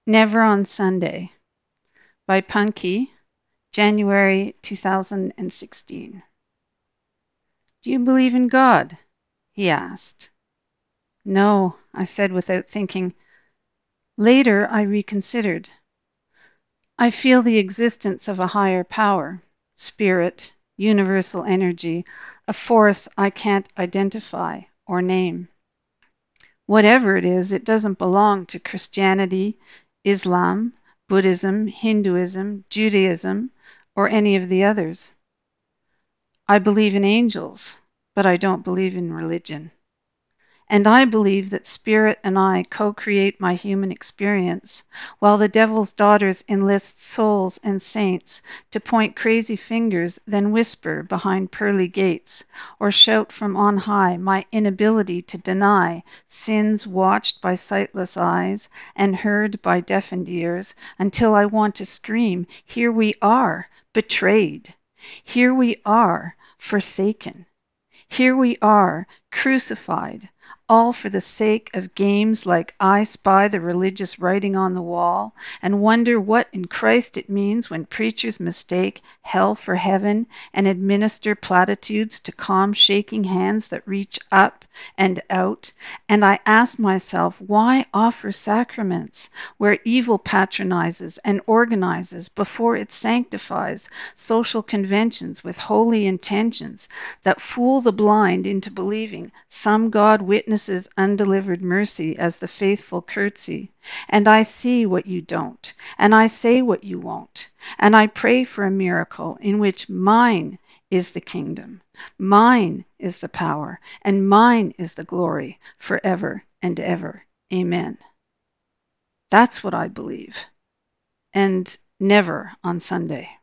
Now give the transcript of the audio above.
Never on Sunday by Punky, January 2016. Do you believe in God? He asked. No, I said without thinking. Later, I reconsidered. I feel the existence of a higher power, spirit, universal energy, a force I can't identify or name. Whatever it is, it doesn't belong to Christianity, Islam, Buddhism, Hinduism, Judaism, or any of the others. I believe in angels, but I don't believe in religion. And I believe that spirit and I co-create my human experience, while the devil's daughters enlist souls and saints to point crazy fingers, then whisper behind pearly gates, or shout from on high my inability to deny sins watched by sightless eyes and heard by deafened ears, until I want to scream, here we are, betrayed. Here we are, forsaken. Here we are, crucified, all for the sake of games like I spy the religious writing on the wall and wonder what in Christ it means when preachers mistake hell for heaven and administer platitudes to calm shaking hands that reach up and out. And I ask myself, why offer sacraments where evil patronizes and organizes before it sanctifies social conventions with holy intentions that fool the blind into believing some God witnesses undelivered mercy as the faithful curtsy. And I see what you don't, and I say what you won't, and I pray for a miracle in which mine is the kingdom, mine is the power, and mine is the glory forever and ever. Amen. That's what I believe. And never on Sunday.